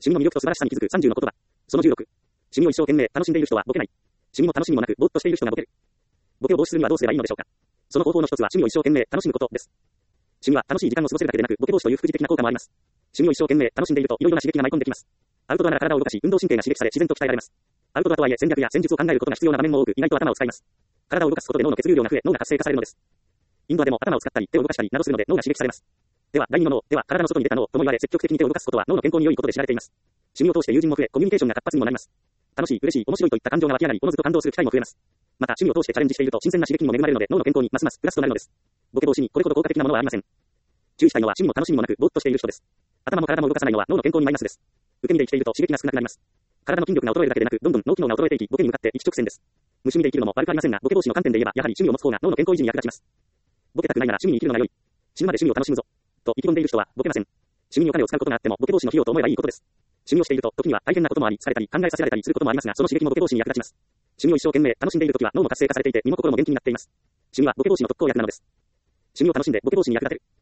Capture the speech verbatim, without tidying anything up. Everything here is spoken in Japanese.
趣味の魅力と素晴らしさに気づくさんじゅうの言葉。そのじゅうろく。趣味を一生懸命楽しんでいる人はボケない。趣味も楽しみもなくぼーっとしている人がボケる。ボケを防止するにはどうすればいいのでしょうか。その方法の一つは趣味を一生懸命楽しむことです。趣味は楽しい時間を過ごせるだけでなく、ボケ防止という副次的な効果もあります。趣味を一生懸命楽しんでいると、いろいろな刺激が舞い込んできます。アウトドアなら体を動かし、運動神経が刺激され自然と鍛えられます。アウトドアとはいえ戦略や戦術を考えることが必要な場面も多く、意外と頭を使います。体を動かすことで脳の血流量が増え、脳が活性化されるのです。インドアでも頭を使ったり、手を動かしたりなどするので脳が刺激されます。では、第二の脳、では体の外に出た脳とも言われ、積極的に手を動かすことは脳の健康に良いことで知られています。趣味を通して友人も増え、コミュニケーションが活発にもなります。楽しい、嬉しい、面白いといった感情が湧き上がり、おのずと感動する機会も増えます。また、趣味を通してチャレンジしていると新鮮な刺激にも恵まれるので、脳の健康にますますプラスとなるのです。ボケ防止にこれほど効果的なものはありません。注意したいのは趣味も楽しみもなくぼーっとしている人です。頭も体も動かさないのは脳の健康にマイナスです。受け身で生きていると刺激が少なくなります。体の筋力が衰えるだけでなく、どんどん脳機能が衰えていき、ボケに向かって一直線です。無趣味で生きるのも悪くありませんが、ボケ防止の観点で言えば、やはり趣味を持つ方が脳の健康維持に役立ちます。ボケたくないなら趣味に生きるのが良い。死ぬまで趣味を楽しむぞ。と意気込んでいる人はボケません。趣味にお金を使うことがあっても、ボケ防止の費用と思えばいいことです。趣味をしていると、時には大変なこともあり、疲れたり、考えさせられたりすることもありますが、その刺激もボケ防止に役立ちます。趣味を一生懸命楽しんでいるときは脳も活性化されていて、身も心も元気になっています。趣味はボケ防止の特効薬なのです。趣味を楽しんでボケ防止に役立てる。